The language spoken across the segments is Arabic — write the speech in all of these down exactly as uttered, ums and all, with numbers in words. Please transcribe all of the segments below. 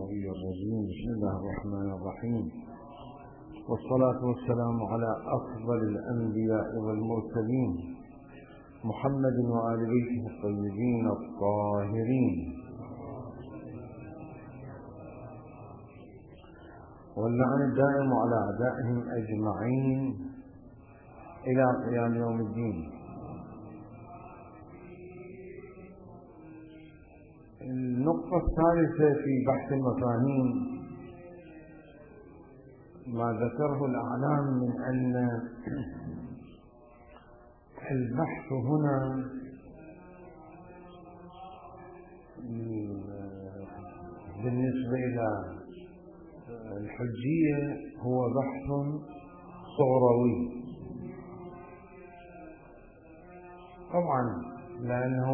الغوي الرجيم. بسم الله الرحمن الرحيم، والصلاة والسلام على أفضل الأنبياء والمرسلين محمد وآل بيته الطيبين الطاهرين، واللعن الدائم على أعدائهم أجمعين إلى قيام يوم الدين. النقطة الثالثة في بحث المفاهيم ما ذكره الأعلام من أن البحث هنا بالنسبة إلى الحجية هو بحث صغروي، طبعا لأنه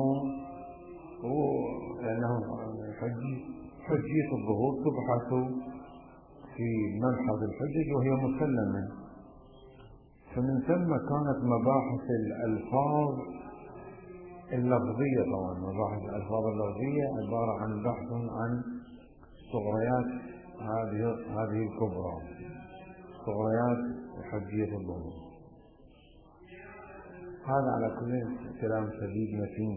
لأنه حجية الظهور تبحث في مبحث الحجج وهي مسلمة، فمن ثم كانت مباحث الألفاظ اللفظية، طبعا مباحث الألفاظ اللفظية عبارة عن بحث عن صغريات هذه هذه الكبرى، صغريات حجية الظهور. هذا على كل كلام سديد متين.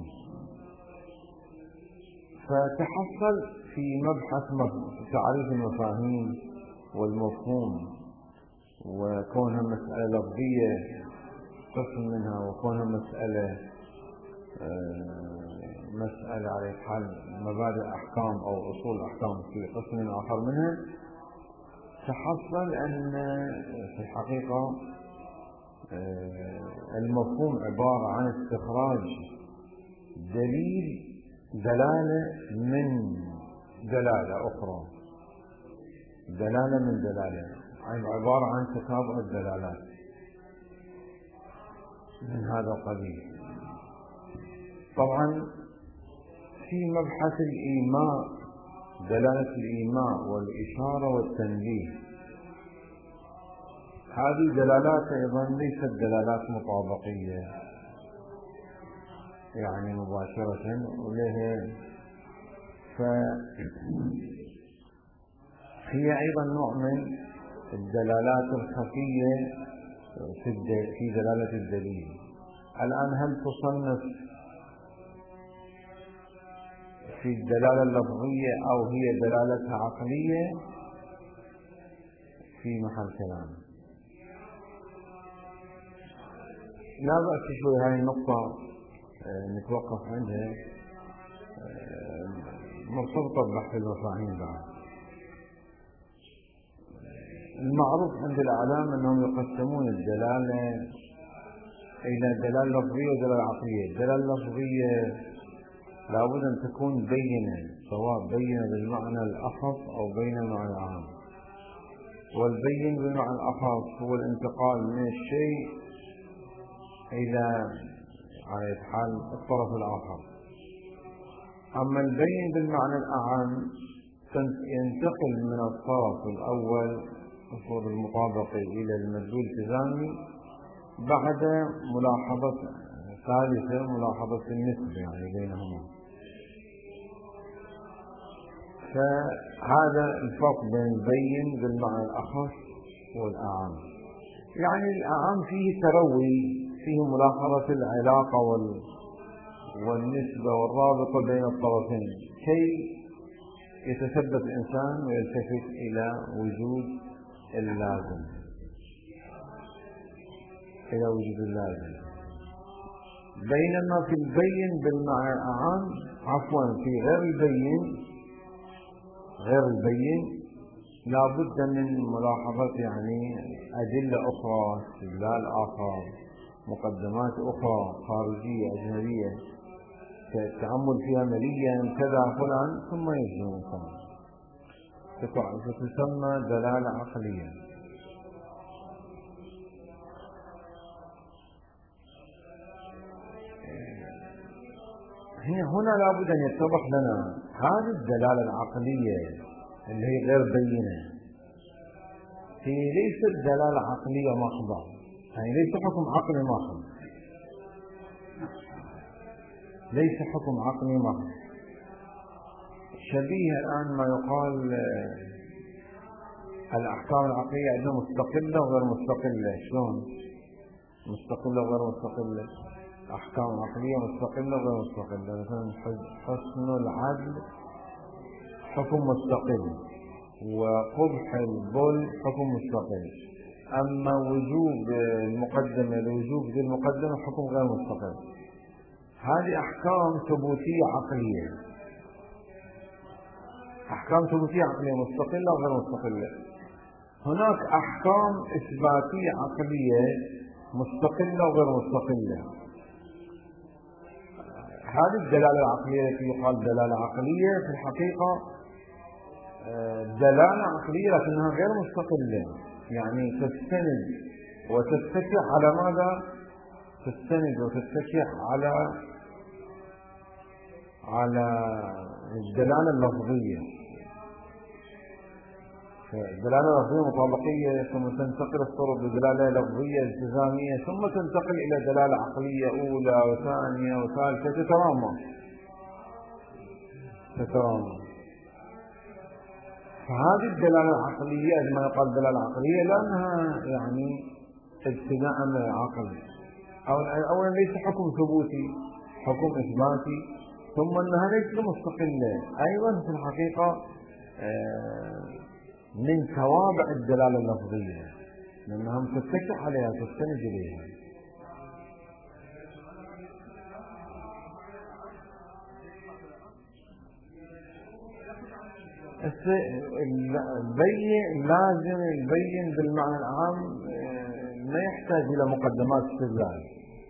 فتحصل في مبحث تعريف المفاهيم والمفهوم، وكونها مسألة لفظية قسم منها، وكونها مسألة مسألة على حال مبادئ أحكام أو أصول أحكام في قسم آخر منها. تحصل أن في الحقيقة المفهوم عبارة عن استخراج دليل دلالة من دلالة أخرى، دلالة من دلالة، يعني عبارة عن تتابع الدلالات من هذا القبيل. طبعا في مبحث الإيماء، دلالة الإيماء والإشارة والتنبيه، هذه دلالات أيضا ليست دلالات مطابقية يعني مباشرة ولها، فهي أيضا نوع من الدلالات الخفية في دلالة الدليل. الآن هل تصنف في الدلالة اللفظية أو هي دلالة عقلية؟ في محل كلام. لا بأس شوي هذه النقطة نتوقف عندها، مرتبطة ببحث المفاهيم بعد. المعروف عند الأعلام أنهم يقسمون الدلالة إلى دلالة لفظية ودلالة عقلية. الدلالة اللفظية لابد أن تكون بينة، سواء بينة بالمعنى الأخص أو بينة بالمعنى العام. والبين بالمعنى الأخص هو الانتقال من الشيء إلى على حال الطرف الآخر، أما البين بالمعنى الأعم ينتقل من الطرف الأول أصول المطابقة إلى المدلول التزامي بعد ملاحظة ثالثة، ملاحظة النسبة يعني بينهما. فهذا الفرق بين البين بالمعنى الأخص والأعم. يعني الأعم فيه تروي، فيه ملاحظة العلاقة والنسبة والرابطة بين الطرفين كي يتثبت الإنسان ويلتفت إلى وجود اللازم، إلى وجود اللازم. بينما في البين بالمعنى الأعم، عفوا في غير البين غير البين لا بد من ملاحظة يعني أدلة أخرى، استدلال آخر، مقدمات أخرى خارجية أجنبية كالتأمل فيها مليا كذا فلان ثم يجزم الإنسان، فتسمى دلالة عقلية. هنا لابد أن يتضح لنا هذه الدلالة العقلية اللي هي غير بينة هي ليست دلالة عقلية محضة، يعني ليس حكم عقلي محض، ليس حكم عقلي محض. شبيه الآن ما يقال الأحكام العقلية عندنا مستقلة وغير مستقلة. شلون مستقلة وغير مستقلة؟ أحكام عقلية مستقلة وغير مستقلة. مثلا حسن العدل حكم مستقل، وقبح البول حكم مستقل. أما وجوب المقدمة لوجوب ذي المقدمة حكم غير مستقل. هذه أحكام ثبوتية عقلية، أحكام ثبوتية عقلية مستقلة وغير مستقلة. هناك أحكام إثباتية عقلية مستقلة وغير مستقلة. هذه الدلالة العقلية التي يقال دلالة عقلية في الحقيقة دلالة عقلية لكنها غير مستقلة، يعني تستند وتتكئ على ماذا؟ تستند وتتكئ على على الدلالة اللفظية. الدلالة اللفظية مطابقية، ثم تنتقل الصورة بدلالة لفظية التزامية، ثم تنتقل إلى دلالة عقلية أولى وثانية وثالثة تترامى تترامى. فهذه الدلالة العقلية عندما يقال دلالة عقلية لأنها يعني ابتداء من العقل، أولا ليس حكم ثبوتي، حكم إثباتي، ثم أنها ليست مستقلة أيضا في الحقيقة من توابع الدلالة اللفظية، لأنها تتكئ عليها تستند إليها. البين لازم البين بالمعنى العام ما يحتاج إلى مقدمات استدلال،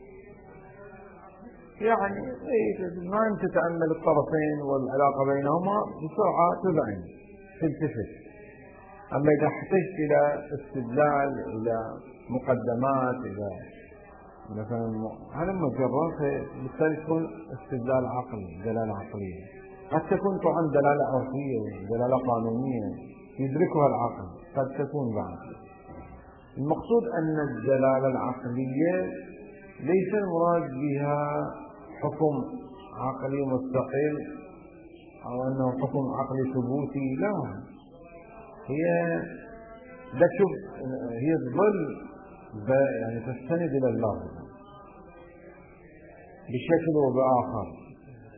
يعني ما أنت تتأمل الطرفين والعلاقة بينهما بسرعة تبين تلتفت. أما إذا احتجت إلى استدلال إلى مقدمات إلى مثلا هذا مجرد بالتالي تكون استدلال عقلي دلالة عقلية. قد تكون طبعا دلالة عرفية دلالة قانونية يدركها العقل، قد تكون بعد. المقصود أن الدلالة العقلية ليس المراد بها حكم عقلي مستقل أو أنه حكم عقلي ثبوتي، لا، هي لا تشوف هي تظل يعني تستند إلى اللفظ بشكل وبآخر،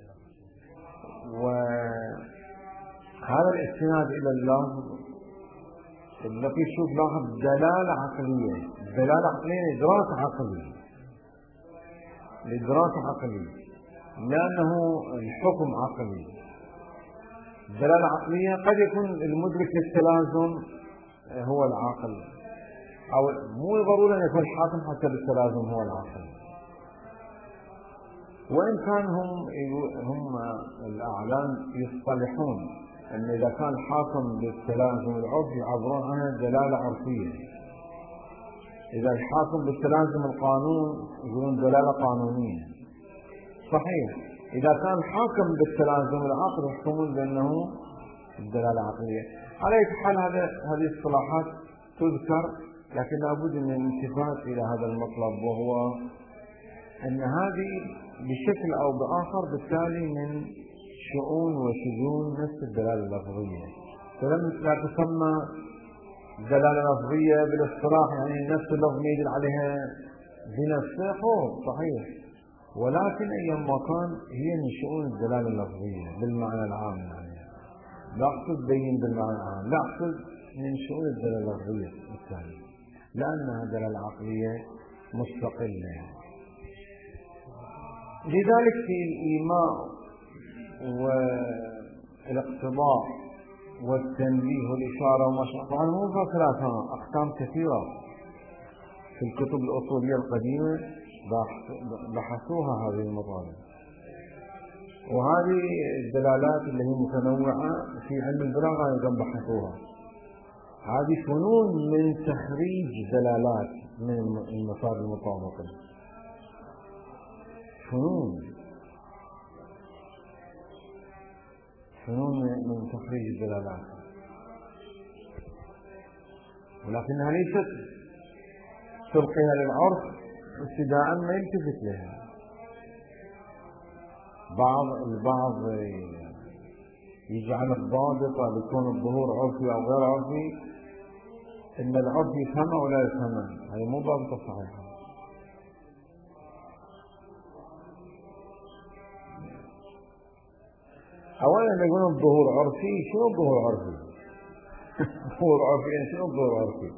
وهذا الاستناد إلى اللفظ التي تشوف لاحظ دلالة عقلية. دلالة عقلية إدراك عقلي الإدراك عقلي لأنه الحكم عقلي. دلالة عقلية قد يكون المدرك للتلازم هو العاقل، أو مو ضروري أن يكون الحاكم حتى بالتلازم هو العاقل، وإن كان هم هم الأعلام يصطلحون أن إذا كان الحاكم بالتلازم العرفي يعبرون عنها دلالة عرفية، إذا الحاكم بالتلازم القانون يقولون دلالة قانونية. صحيح إذا كان الحاكم بالتلازم العقل يحكمون بأنه الدلالة عقلية. على أي حال هذا هذه الصلاحات تذكر، لكن لابد من الالتفات إلى هذا المطلب، وهو أن هذه بشكل أو بآخر بالتالي من شؤون وشجون نفس الدلالة اللفظية، فلم لا تسمى دلالة لفظية بالاصطلاح يعني نفس اللفظ يدل عليها بنفسه، صحيح، ولكن أيما كان هي من شؤون الدلالة اللفظية بالمعنى العام، يعني لا أقصد بين بالمعنى العام، لا أقصد من شؤون الدلالة اللفظية بالتالي لأنها دلالة عقلية مستقلة. لذلك في الإيماء والاقتضاء والتنبيه والإشارة وما شاء الله، طبعا مو ثلاثة أقسام كثيرة في الكتب الأصولية القديمة بحثوها هذه المطالب، وهذه الدلالات اللي هي متنوعة في علم البلاغة أيضا بحثوها. هذه فنون من تخريج دلالات من المسار المطابقة، فنون فنون من تخريج الدلالات، ولكنها ليست تلقيها للعرف ابتداء ما يلتفت لها. بعض البعض يجعل الضابطة لكون الظهور عرفي أو غير عرفي إن العرف يفهمه ولا يفهمه، هذه مو ضابطة صحيحة. أولا يقولون الظهور عرفي، شنو الظهور عرفي؟ ظهور عرفي يعني شنو الظهور عرفي؟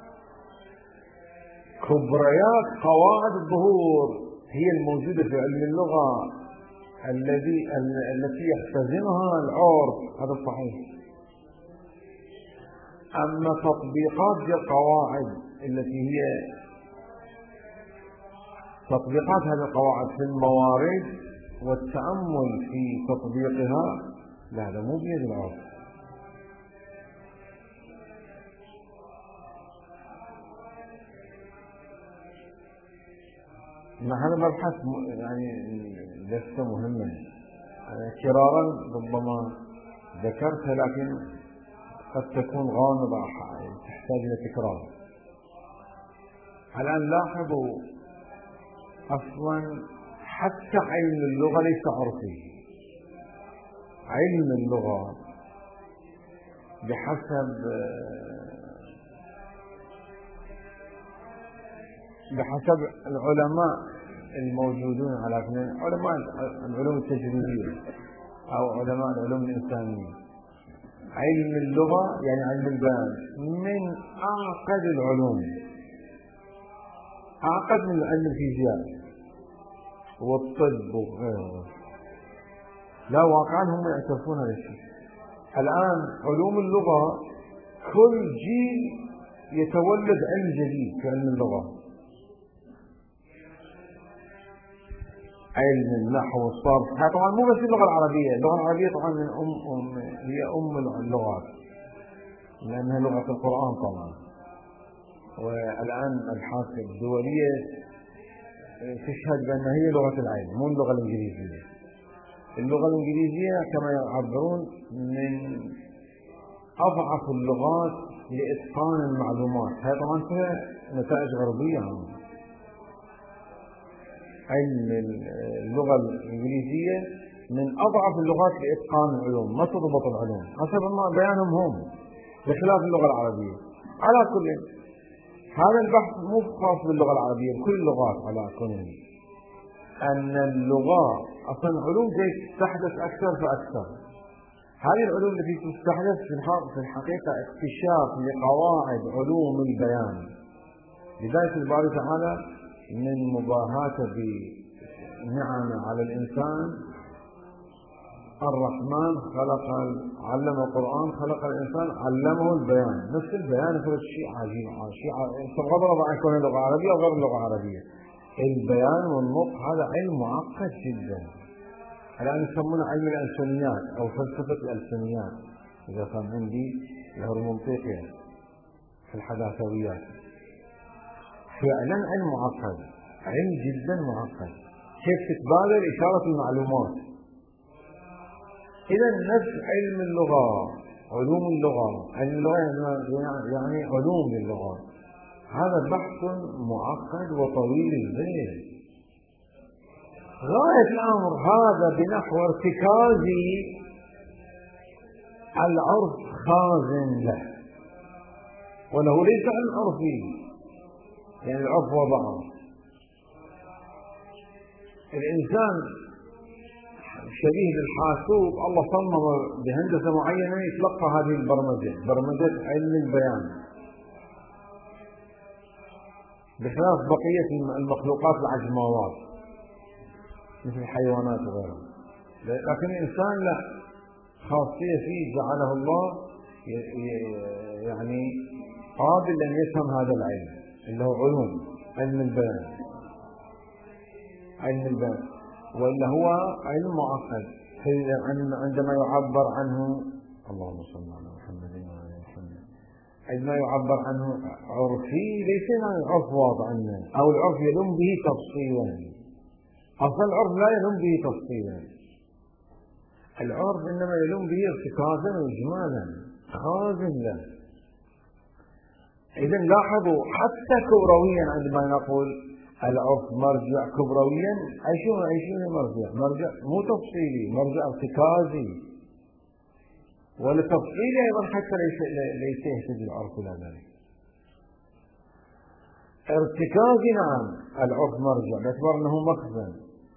كبريات قواعد الظهور هي الموجودة في علم اللغة الذي التي يختزنها العرف، هذا صحيح. أما تطبيقات القواعد التي هي تطبيقات هذه القواعد في الموارد والتأمل في تطبيقها، لا هذا مو بيد العرف. هذا مبحث يعني ليس مهما، كرارا ربما ذكرتها لكن قد تكون غامضة تحتاج إلى تكرار. الآن لاحظوا أصلا حتى علم اللغة ليس عرفي. علم اللغة بحسب بحسب العلماء الموجودون على اثنين، علماء العلوم التجريبية أو علماء العلوم الإنسانية، علم اللغة يعني علم البيان من أعقد العلوم، أعقد من علم الفيزياء والطب وغيره. لا واقعا هم يعترفون هذا الشيء. الآن علوم اللغة كل جيل يتولد علم جديد في علم اللغة، علم النحو والصرف. طبعا مو بس اللغة العربية، اللغة العربية طبعا من أم, أم هي أم اللغات لأنها لغة القرآن طبعا. والآن الأبحاث الدولية تشهد بأنها هي لغة العلم مو اللغة الإنجليزية. اللغة الإنجليزية كما يعبرون من أضعف اللغات لإتقان المعلومات. هذا طبعا فيها نتائج غربية عنه. علم اللغة الإنجليزية من أضعف اللغات لإتقان العلوم، ما تضبط العلوم حسب ما بيانهم هم، بخلاف اللغة العربية. على كل هذا البحث مو خاص باللغة العربية، بكل اللغات على كل أن اللغة أصلا علوم تستحدث أكثر فأكثر. هذه العلوم التي تستحدث في الحقيقة اكتشاف لقواعد علوم البيان. لذلك الباري تعالى من مباهاته بنعم على الإنسان الرحمن خلق علم القرآن خلق الإنسان علمه البيان. نفس البيان هو شيء عجيب، شيء بغض عن كونه لغة عربية أو غير لغة عربية. البيان والنطق هذا علم معقد جدا. الآن يسمونه علم الألسنيات أو فلسفة الألسنيات إذا كان عندي الهرمونطيقية في الحداثويات. فعلا علم معقد، علم جدا معقد، كيف تتبادل إشارة المعلومات. إذا نفس علم اللغة، علوم اللغة، علم اللغة يعني علوم اللغة، هذا بحث معقد وطويل البال. غاية الأمر هذا بنحو ارتكاز العرف خازن له، وله ليس علم عرفي يعني العرف وضعه. الإنسان شبيه للحاسوب، الله صمم بهندسة معينة يتلقى هذه البرمجة، برمجة علم البيان، بخلاف بقية المخلوقات العجماوات مثل الحيوانات وغيرها. لكن الإنسان لا، خاصية فيه جعله الله يعني قابل أن يفهم هذا العلم اللي هو علوم علم البيان، علم البيان، وإلا هو علم معقد. عندما يعبر عنه اللهم صل على محمد وعلى محمد، عندما يعبر عنه عرفي ليس عرف واضح عنه أو العرف يلم به تفصيلا. أصلا العرف لا يلم به تفصيلا، العرف إنما يلم به ارتكازا وإجمالا خازن له. إذا لاحظوا حتى كبرويا عندما نقول العرف مرجع كبرويا، أي شو أي شو مرجع؟ مرجع مو تفصيلي، مرجع ارتكازي. ولتفصيل أيضا حتى ليس يهتدي العرف إلى ذلك. ارتكاز نعم العرف مرجع باعتبار أنه مخزن،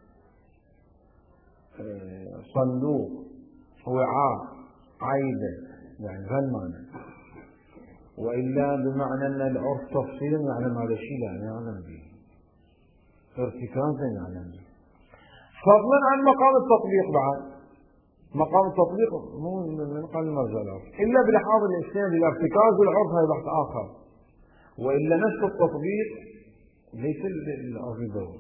صندوق، وعاء، عيدة، يعني هالمعنى. وإلا بمعنى أن العرف تفصيلا يعلم هذا الشيء لا يعلم به، ارتكازا يعلم به. فضلا عن مقام التطبيق بعد، مقام التطبيق مو من قال المرجع العرف إلا بلحاظ الإسناد إلى ارتكاز العرف هذا بحث آخر، وإلا نفس التطبيق ليس العرف ضروري.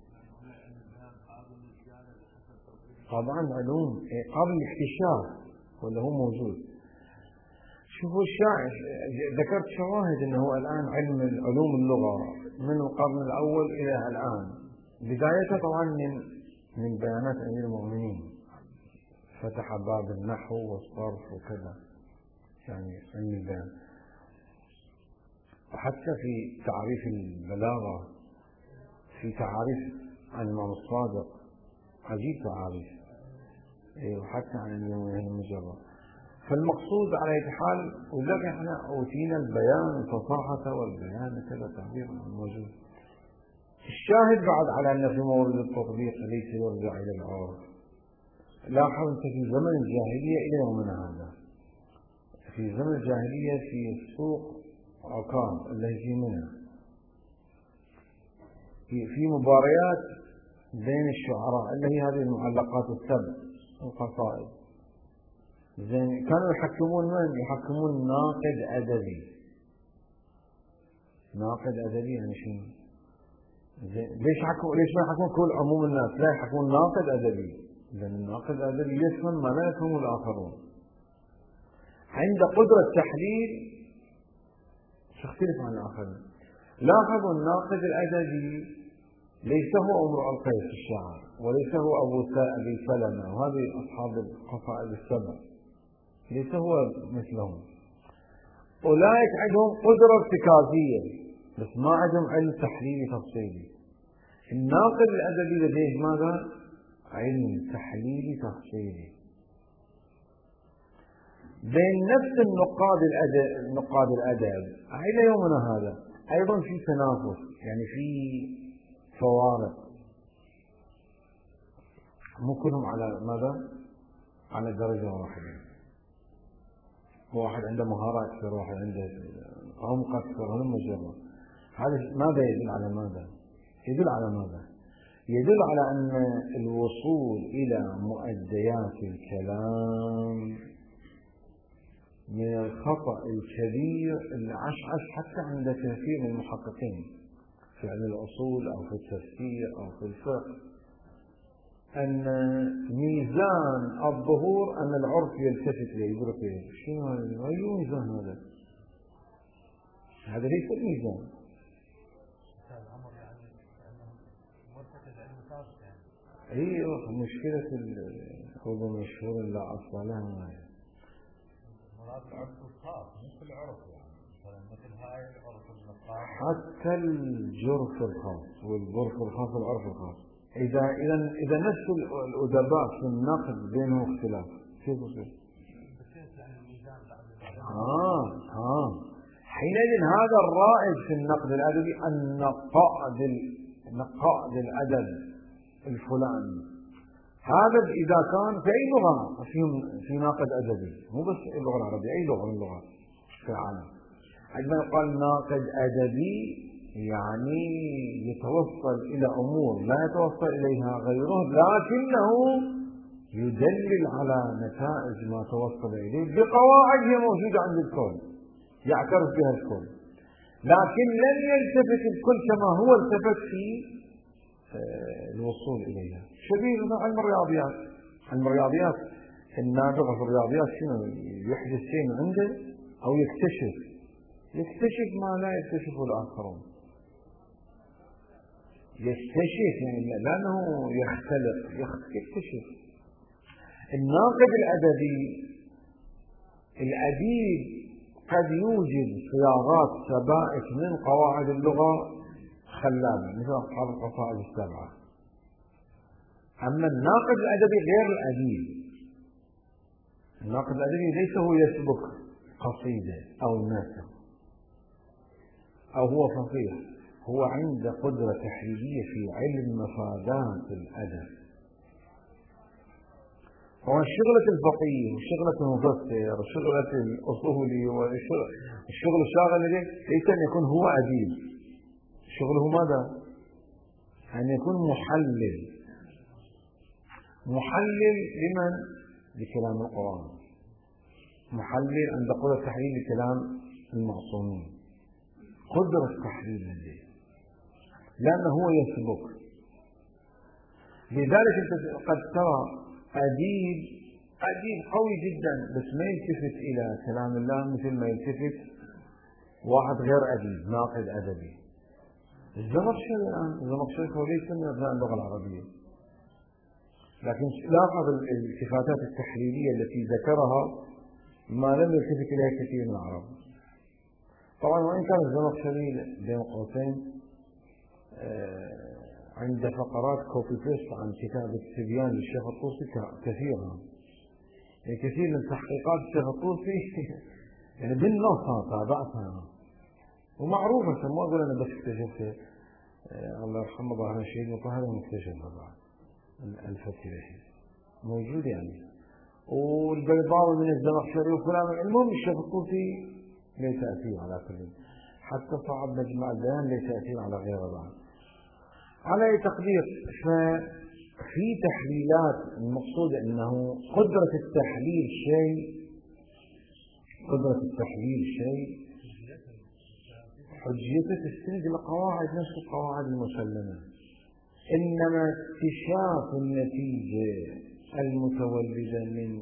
طبعا علوم قبل الاكتشاف ولا هو موجود. شوفوا الشاعر ذكرت شواهد أنه الآن علم علوم اللغة من القرن الأول إلى الآن، بدايته طبعا من من بيانات أمير المؤمنين، فتح باب النحو والصرف وكذا، يعني علم البيان. وحتى في تعريف البلاغة، في تعريف عن الإمام الصادق عجيب تعريف، وحتى عن اليومين المجرد. فالمقصود على أي حال، ولذلك احنا أوتينا البيان الفصاحة والبيان كذا تعبير موجود. الشاهد بعد على أن في مورد التطبيق ليس يرجع إلى العرف. لاحظ أنت في زمن الجاهلية إلى يومنا هذا، في زمن الجاهلية في السوق عكاظ اللي في منى، في, في مباريات بين الشعراء اللي هي هذه المعلقات السبع القصائد، زين كانوا يحكمون من؟ يحكمون ناقد أدبي. ناقد أدبي يعني شنو؟ زين ليش يحكمون؟ ليش ما يحكمون كل عموم الناس؟ لا، يحكمون ناقد أدبي، لأن الناقد الأدبي يفهم ما لا يفهمه الآخرون. عند قدرة تحليل تختلف عن الآخرين. لاحظوا الناقد الأدبي ليس هو امرؤ القيس الشاعر، وليس هو أبو أبي سلمة وهذه أصحاب القصائد السبع، ليس هو مثلهم. أولئك عندهم قدرة ارتكازية بس ما عندهم علم تحليلي تفصيلي. الناقد الأدبي لديه ماذا؟ علم تحليلي تفصيلي. بين نفس النقاد الأدب نقاد الأدب إلى يومنا هذا أيضا في تنافس، يعني في فوارق، مو كلهم على ماذا؟ على درجة واحدة. واحد عنده مهارة أكثر، واحد عنده عمق أكثر، هم مجرد. هذا ماذا يدل على ماذا؟ يدل على ماذا؟ يدل على أن الوصول إلى مؤديات الكلام من الخطأ الكبير اللي عشعش حتى عند كثير من المحققين في علم الأصول أو في التفسير أو في الفقه، أن ميزان الظهور أن العرف يلتفت إليه يدرك إليه. شنو هذا؟ أي ميزان هذا؟ هذا ليس الميزان. ايوه مشكلة الخوض المشهور لا أصل لها. مراد العرف الخاص مش العرف، يعني مثل هاي العرف النقاش، حتى الجرف الخاص والظرف الخاص والعرف الخاص. إذا إذا إذا نفس الأدباء في النقد بينهم اختلاف كيف يصير؟ آه آه حينئذ هذا الرائج في النقد الأدبي أن نقاد نقاد الأدب الفلاني هذا إذا كان في أي لغة في في ناقد أدبي، مو بس اللغة العربية، أي لغة من اللغات في العالم. عندما يقال ناقد أدبي يعني يتوصل إلى أمور لا يتوصل إليها غيره، لكنه يدلل على نتائج ما توصل إليه بقواعد هي موجودة عند الكل يعترف بها الكل، لكن لن يلتفت الكل كما هو التفت في الوصول إليها. شبيه مثل علم الرياضيات. علم الرياضيات النابغة في الرياضيات شنو؟ يحدث شيء من عنده أو يكتشف يكتشف ما لا يكتشفه الآخرون. يكتشف يعني لأنه يختلق يكتشف. الناقد الأدبي الأديب قد يوجد صياغات سبائك من قواعد اللغة خلابة مثل أصحاب القصائد السبعة. أما الناقد الأدبي غير الأديب، الناقد الأدبي ليس هو يسبك قصيدة أو نثر أو هو فقيه، هو عنده قدرة تحليلية في علم مفادات الأدب. هو شغلة الفقيه وشغلة المفسر وشغلة الأصولي والشغل الشاغل ليس أن يكون هو أديب، شغله ماذا؟ أن يكون محلل. محلل لمن؟ لكلام القرآن، محلل عند قدرة تحليل لكلام المعصومين، قدرة تحليل لديه، لأنه هو يسبق. لذلك أنت قد ترى أديب أديب قوي جدا بس ما يلتفت إلى كلام الله مثل ما يلتفت واحد غير أديب ناقد أدبي. الزمخشري الآن الزمخشري هو ليس من أبناء اللغة العربية، لكن لاحظ الالتفاتات التحليلية التي ذكرها ما لم يلتفت إليها كثير من العرب. طبعا وإن كان الزمخشري بين قوسين عند فقرات كوبي بيست عن كتاب التبيان للشيخ الطوسي كثيرا، يعني كثير من تحقيقات الشيخ الطوسي يعني بالنص تابعتها ومعروفة، ما أقول أنا بس اكتشفتها، الله يرحمه ابراهيم الشهيد وطهر مكتشفها بعد الفتح موجود يعني، والبيضاوي من الزمخشري وفلان. المهم الشيخ الطوسي له تأثير على كل، حتى صعب مجمع البيان له تأثير على غيره بعد. على أي تقدير ففي تحليلات المقصود أنه قدرة التحليل شيء، قدرة التحليل شيء، حجيته تستند إلى قواعد نفس القواعد المسلمة، إنما اكتشاف النتيجة المتولدة من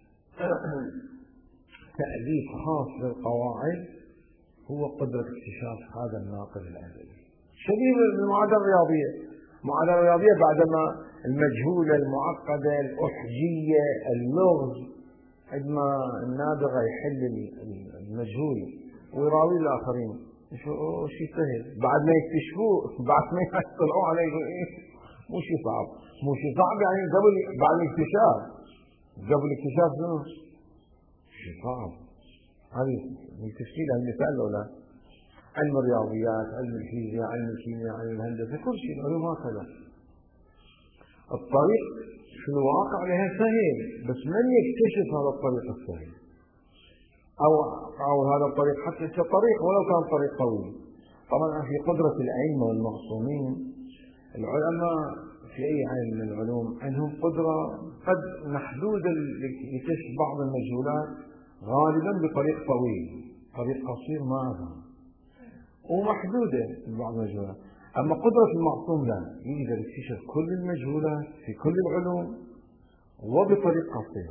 تأليف خاص للقواعد هو قدرة اكتشاف هذا الناقد الأدبي. شبيه بالمعادلة الرياضية، المعادلة الرياضية بعدما المجهولة المعقدة الأحجية اللغز، عندما النابغة يحل المجهول ويراوي الآخرين شو شيء سهل، بعد ما يكتشفوه بعد ما يطلعوا عليه يقول إيه مو شيء صعب، مو شيء صعب يعني قبل بعد الاكتشاف، قبل الاكتشاف شنو؟ شيء صعب. هذه من تفصيل المثال ولا؟ علم الرياضيات، علم الفيزياء، علم الكيمياء، علم الهندسة، كل شيء العلوم هكذا. الطريق في الواقع لها سهل، بس من يكتشف هذا الطريق السهل أو أو هذا الطريق حتى الطريق ولو كان طريق طويل. طبعا في قدرة الأئمة والمعصومين العلماء في أي علم من العلوم عندهم قدرة قد محدودة لكشف بعض المجهولات غالبا بطريق طويل، طريق قصير ما أفهم، ومحدودة ببعض المجهولات. أما قدرة المعصوم لا، يقدر يكتشف كل المجهولات في كل العلوم وبطريق قصير.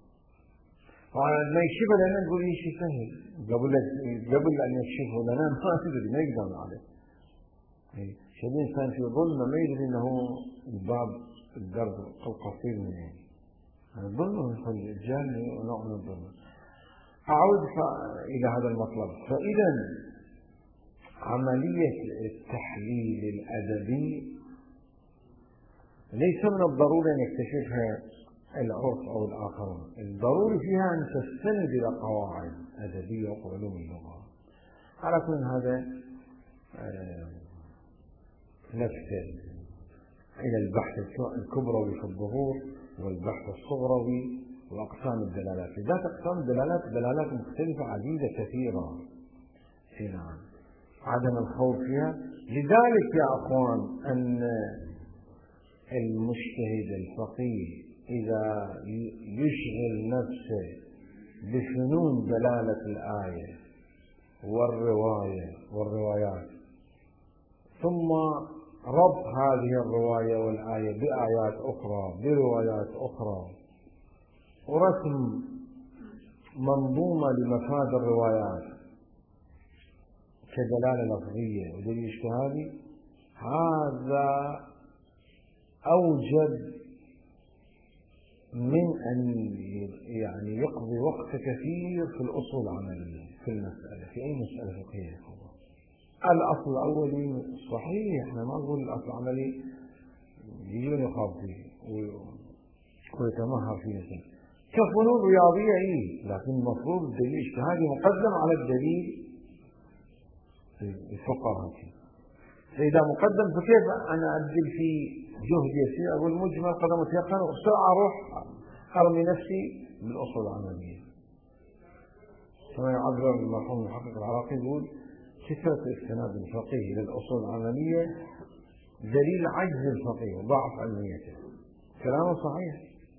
ما يكشفه لنا نقول إيه شيء سهل، قبل قبل أن يكشفه لنا ما يدري، ما يقدر عليه. شبيه إنسان في ظلمة ما يدري أنه الباب الدرب القصير من يعني الظلمة مثل الجهل ونوع من الظلمة. أعود إلى هذا المطلب. فإذا عملية التحليل الأدبي ليس من الضروري أن يكتشفها العرف أو الآخرون، الضروري فيها أن تستند إلى قواعد أدبية وعلوم اللغة. على كل هذا نفسه إلى البحث الكبروي في الظهور والبحث الصغروي وأقسام الدلالات. ذات أقسام الدلالات دلالات مختلفة عديدة كثيرة في نعم عدم الخوف فيها. لذلك يا أخوان أن المجتهد الفقيه إذا يشغل نفسه بفنون دلالة الآية والرواية والروايات ثم ربط هذه الرواية والآية بآيات أخرى بروايات أخرى ورسم منظومة لمفاد الروايات كدلالة لفظية ودليل اجتهادي، هذا أوجب من أن يعني يقضي وقت كثير في الأصول العملية في المسألة، في أي مسألة فقهية. الأصل الأولي صحيح، احنا ما نقول الأصل العملي يجون يخاف فيه ويتمهر فيه مثلا، كفنون رياضية إيه، لكن المفروض الدليل الاجتهادي مقدم على الدليل الفقهي. فإذا مقدم فكيف أنا أبذل في جهد يسير أقول مجمل قدم متيقن وبسرعة أروح أرمي نفسي بالأصول العملية. كما يعبر المرحوم المحقق العراقي يقول كثرة استناد الفقيه إلى الأصول العملية دليل عجز الفقيه وضعف علميته. كلامه صحيح،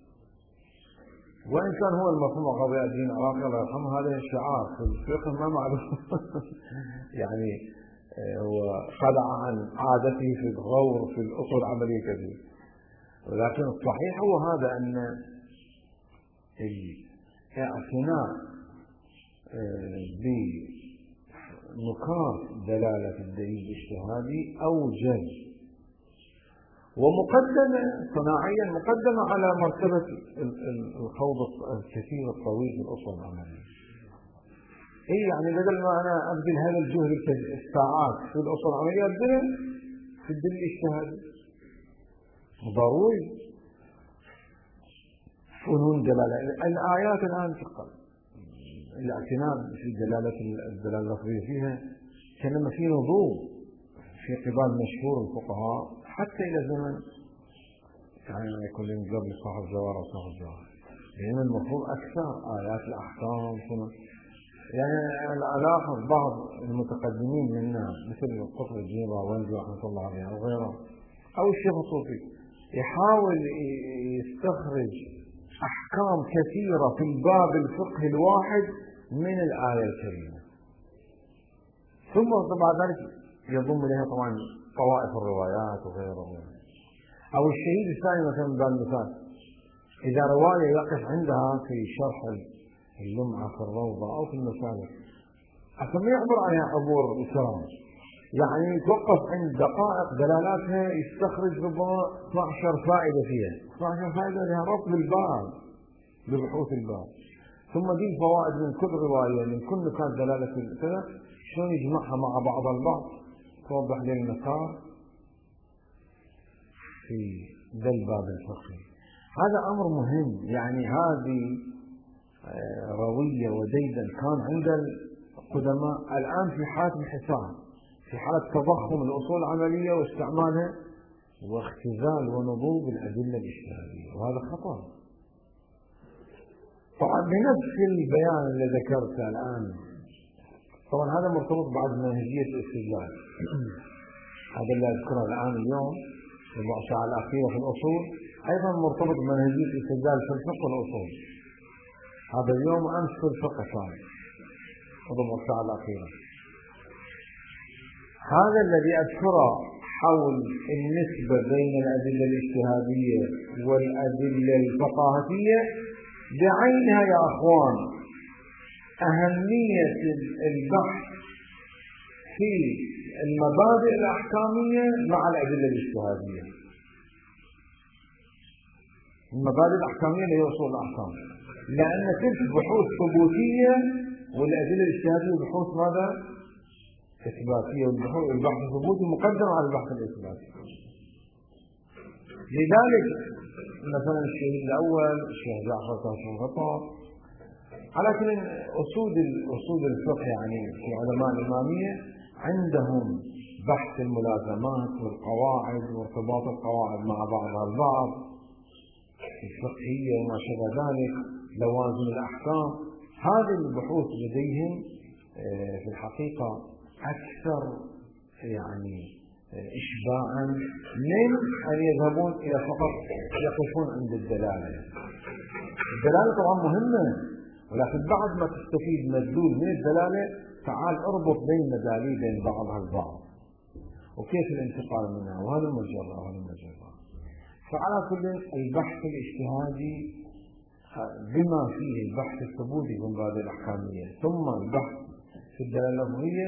وإن كان هو المرحوم قضاء الدين العراقي الله يرحمه هذا شعار في الفقه ما معروف يعني هو خلع عن عادته في الغور في الأصول العملية كثير، ولكن الصحيح هو هذا أن الاعتناء بنقاط دلالة الدليل الاجتهادي أوجز ومقدمة صناعيا مقدمة على مرتبة الخوض الكثير الطويل في الأصول العملية. إيه يعني بدل ما أنا أبذل هذا الجهد الساعات في الأصول العملية أبذله في الدليل الاجتهادي. ضروري فنون دلالة الآيات الآن تقل الاعتناء في دلالة الدلالة اللفظية فيها كانما في نضوج في قبال مشهور الفقهاء حتى إلى زمن يعني يكون قبل صاحب الجوار أو صاحب الجوار، لأن المفروض أكثر آيات الأحكام يعني ألاحظ بعض المتقدمين منا مثل القطب الجيبة والجو رحمة الله عليه وغيره أو الشيخ الصوفي يحاول يستخرج أحكام كثيرة في الباب الفقه الواحد من الآية الكريمة، ثم بعد ذلك يضم إليها طبعا طوائف الروايات وغيره. أو الشهيد الثاني مثلا باب المثال إذا رواية يقف عندها في شرح اللمعة في الروضة أو في المسالك حتى ما يعبر عنها عبور الكرام، يعني يتوقف عند دقائق دلالاتها يستخرج ربما اثنتي عشرة فائدة فيها، اثنتي عشرة فائدة لها ربط بالباب ببحوث الباب، ثم دي الفوائد من كل رواية من كل مكان دلالة كذا شلون يجمعها مع بعض البعض توضح لي المسار في ذا الباب الفقهي. هذا أمر مهم، يعني هذه روية وديدا كان عند القدماء الآن في حالة انحسار، في حالة تضخم الأصول العملية واستعمالها واختزال ونضوج الأدلة الاجتهادية، وهذا خطأ. طبعا بنفس البيان اللي ذكرته الآن طبعا هذا مرتبط بعد بمنهجية الاستدلال هذا اللي أذكره الآن اليوم في الساعة الأخيرة في الأصول أيضا مرتبط بمنهجية الاستدلال في الفقه والأصول. هذا اليوم أمس في الفقه كان وضم الساعة الأخيرة. هذا الذي أذكره حول النسبة بين الأدلة الاجتهادية والأدلة الفقاهية بعينها يا أخوان أهمية البحث في المبادئ الأحكامية مع الأدلة الاجتهادية. المبادئ الأحكامية اللي هي أصول الأحكام، لأن تلك بحوث ثبوتية والأدلة الاجتهادية بحوث ماذا؟ إثباتية، والبحث الثبوتي مقدم على البحث الإثباتي. لذلك مثلا الشهيد الأول الشيخ جعفر كاشف الغطاء على كل أصول أصول الفقه يعني في علماء الإمامية عندهم بحث الملازمات والقواعد وارتباط القواعد مع بعضها البعض الفقهية وما شابه ذلك، لوازم الأحكام. هذه البحوث لديهم في الحقيقة أكثر يعني إشباعا من أن يذهبون إلى فقط يقفون عند الدلالة. الدلالة طبعا مهمة، ولكن بعد ما تستفيد مدلول من الدلالة تعال اربط بين دلالين بعضها البعض وكيف الانتقال منها، وهذا المجرى وهذا المجرى. فعلى كل البحث الاجتهادي بما فيه البحث الثبوتي من بعد الأحكامية ثم البحث في الدلالة اللفظية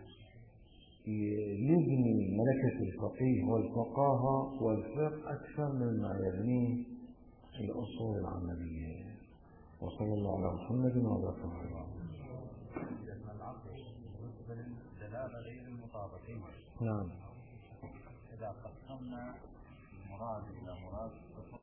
يبني ملكة الفقيه والفقاهة والفقه أكثر مما يبنيه الأصول العملية. وصلى الله على محمد وعلى آله وصحبه. الدلالة غير المطابقين. نعم. إذا قسمنا المراد إلى مراد